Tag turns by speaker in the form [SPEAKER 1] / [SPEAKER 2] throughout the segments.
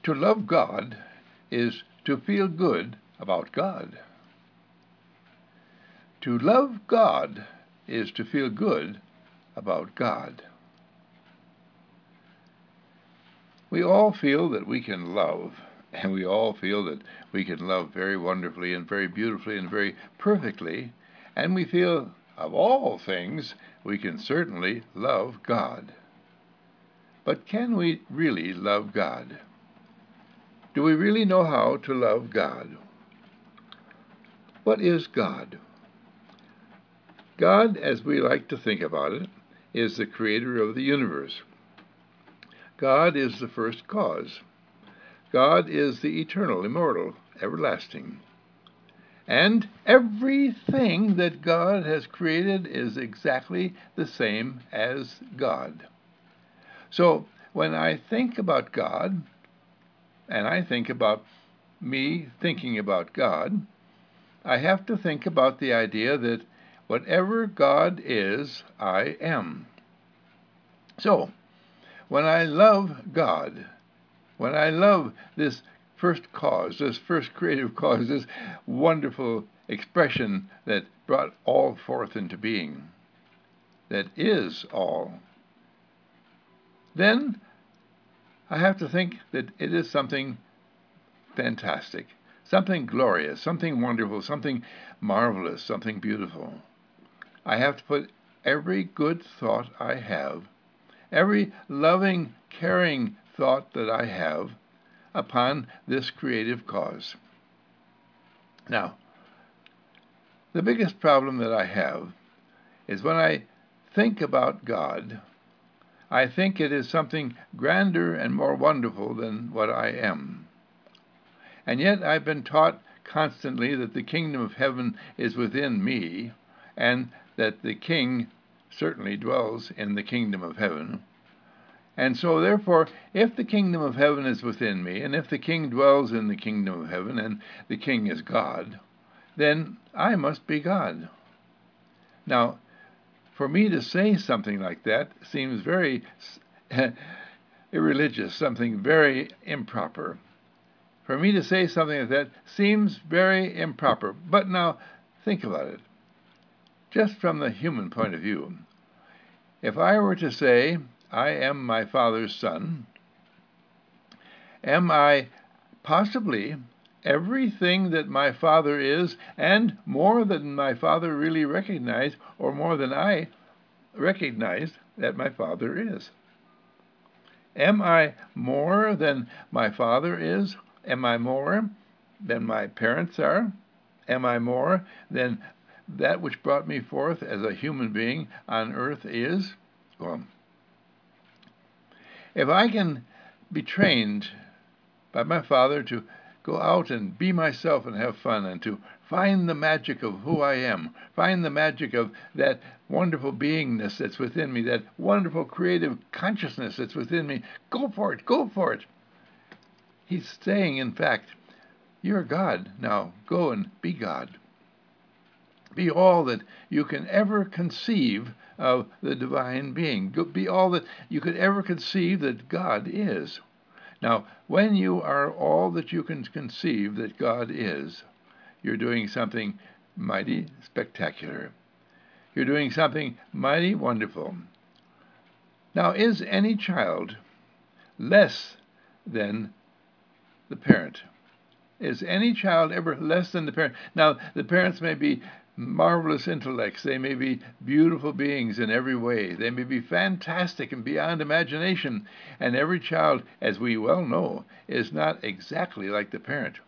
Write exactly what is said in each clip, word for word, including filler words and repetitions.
[SPEAKER 1] To love God is to feel good about God. To love God is to feel good about God. We all feel that we can love, and we all feel that we can love very wonderfully and very beautifully and very perfectly, and we feel, of all things, we can certainly love God. But can we really love God? Do we really know how to love God? What is God? God, as we like to think about it, is the creator of the universe. God is the first cause. God is the eternal, immortal, everlasting. And everything that God has created is exactly the same as God. So when I think about God, and I think about me thinking about God, I have to think about the idea that whatever God is, I am. So, when I love God, when I love this first cause, this first creative cause, this wonderful expression that brought all forth into being, that is all, then I have to think that it is something fantastic, something glorious, something wonderful, something marvelous, something beautiful. I have to put every good thought I have, every loving, caring thought that I have, upon this creative cause. Now, the biggest problem that I have is when I think about God, I think it is something grander and more wonderful than what I am. And yet I've been taught constantly that the kingdom of heaven is within me, and that the king certainly dwells in the kingdom of heaven. And so, therefore, if the kingdom of heaven is within me, and if the king dwells in the kingdom of heaven, and the king is God, then I must be God. Now, for me to say something like that seems very irreligious, something very improper. For me to say something like that seems very improper. But now, think about it. Just from the human point of view, if I were to say, I am my Father's son, am I possibly everything that my Father is, and more than my Father really recognized, or more than I recognized that my Father is? Am I more than my Father is? Am I more than my parents are? Am I more than that which brought me forth as a human being on earth is? Well, if I can be trained by my Father to go out and be myself and have fun, and to find the magic of who I am, find the magic of that wonderful beingness that's within me, that wonderful creative consciousness that's within me, go for it, go for it. He's saying, in fact, you're God, now go and be God. Be all that you can ever conceive of the divine being. Be all that you could ever conceive that God is. Now, when you are all that you can conceive that God is, you're doing something mighty spectacular. You're doing something mighty wonderful. Now, is any child less than the parent? Is any child ever less than the parent? Now, the parents may be marvelous intellects. They may be beautiful beings in every way. They may be fantastic and beyond imagination. And every child, as we well know, is not exactly like the parent.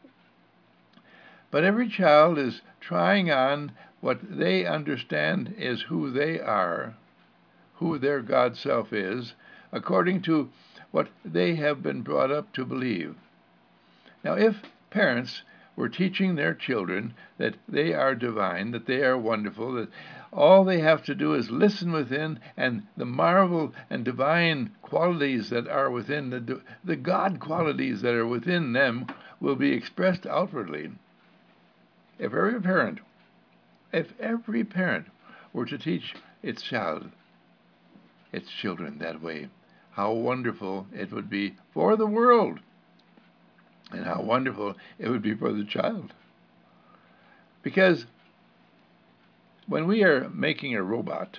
[SPEAKER 1] But every child is trying on what they understand is who they are, who their God self is, according to what they have been brought up to believe. Now, if parents were teaching their children that they are divine, that they are wonderful, that all they have to do is listen within, and the marvel and divine qualities that are within, the, the God qualities that are within them will be expressed outwardly. If every parent, if every parent were to teach its child, its children that way, how wonderful it would be for the world. And how wonderful it would be for the child. Because when we are making a robot,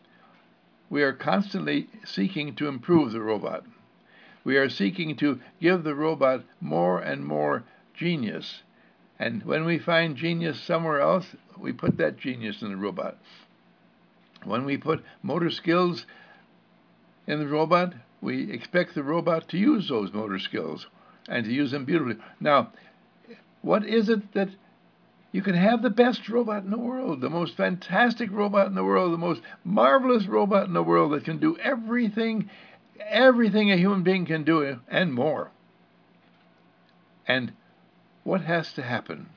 [SPEAKER 1] we are constantly seeking to improve the robot. We are seeking to give the robot more and more genius. And when we find genius somewhere else, we put that genius in the robot. When we put motor skills in the robot, we expect the robot to use those motor skills and to use them beautifully. Now, what is it that you can have the best robot in the world, the most fantastic robot in the world, the most marvelous robot in the world that can do everything, everything a human being can do and more. And what has to happen?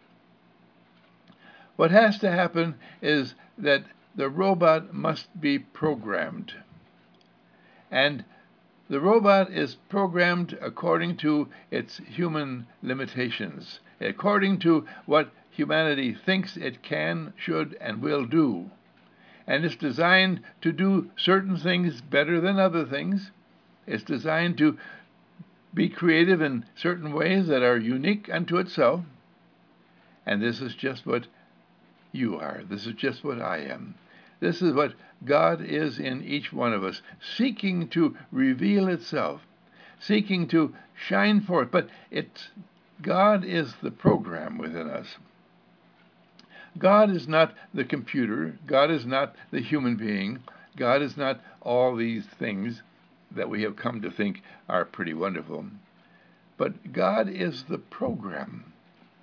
[SPEAKER 1] What has to happen is that the robot must be programmed. And the robot is programmed according to its human limitations, according to what humanity thinks it can, should, and will do. And it's designed to do certain things better than other things. It's designed to be creative in certain ways that are unique unto itself. And this is just what you are. This is just what I am. This is what God is in each one of us, seeking to reveal itself, seeking to shine forth. But it's, God is the program within us. God is not the computer. God is not the human being. God is not all these things that we have come to think are pretty wonderful. But God is the program.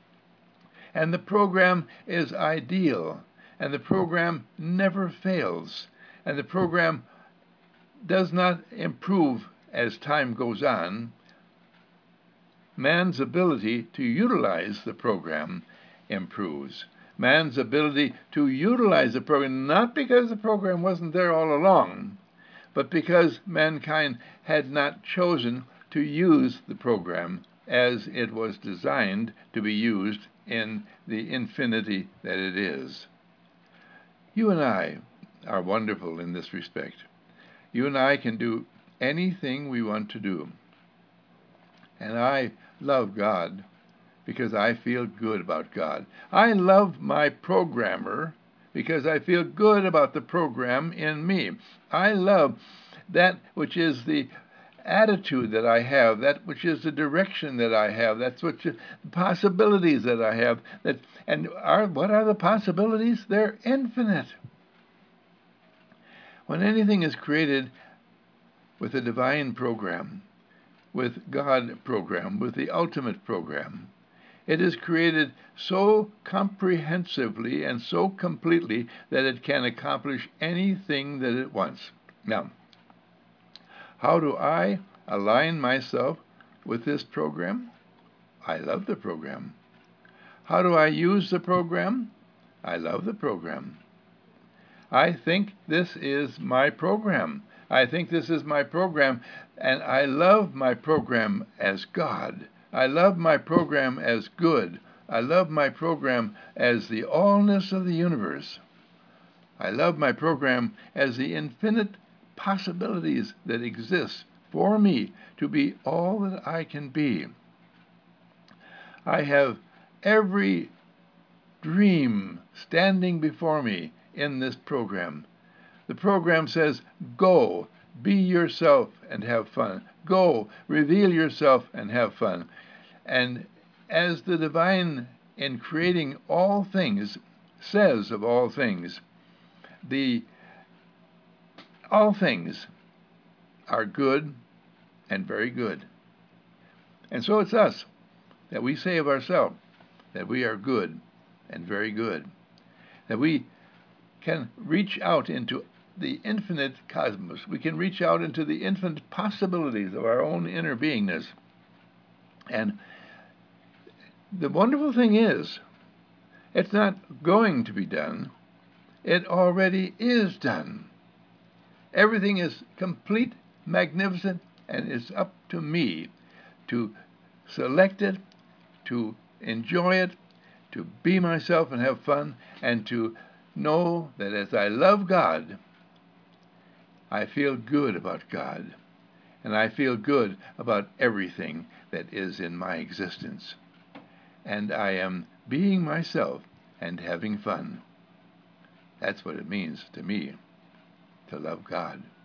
[SPEAKER 1] And the program is ideal. And the program never fails. And the program does not improve as time goes on. Man's ability to utilize the program improves. Man's ability to utilize the program, not because the program wasn't there all along, but because mankind had not chosen to use the program as it was designed to be used in the infinity that it is. You and I are wonderful in this respect. You and I can do anything we want to do. And I love God because I feel good about God. I love my programmer because I feel good about the program in me. I love that which is the attitude that I have, that which is the direction that I have, that's what the possibilities that I have. That and are what are the possibilities? They're infinite. When anything is created with a divine program, with God program, with the ultimate program, it is created so comprehensively and so completely that it can accomplish anything that it wants. Now, how do I align myself with this program? I love the program. How do I use the program? I love the program. I think this is my program. I think this is my program, and I love my program as God. I love my program as good. I love my program as the allness of the universe. I love my program as the infinite possibilities that exist for me to be all that I can be. I have every dream standing before me in this program. The program says, go, be yourself and have fun. Go, reveal yourself and have fun. And as the divine in creating all things says of all things, the all things are good and very good. And so it's us that we say of ourselves that we are good and very good, that we can reach out into the infinite cosmos. We can reach out into the infinite possibilities of our own inner beingness. And the wonderful thing is, it's not going to be done. It already is done. Everything is complete, magnificent, and it's up to me to select it, to enjoy it, to be myself and have fun, and to know that as I love God, I feel good about God. and I feel good about everything that is in my existence. And I am being myself and having fun. That's what it means to me to love God.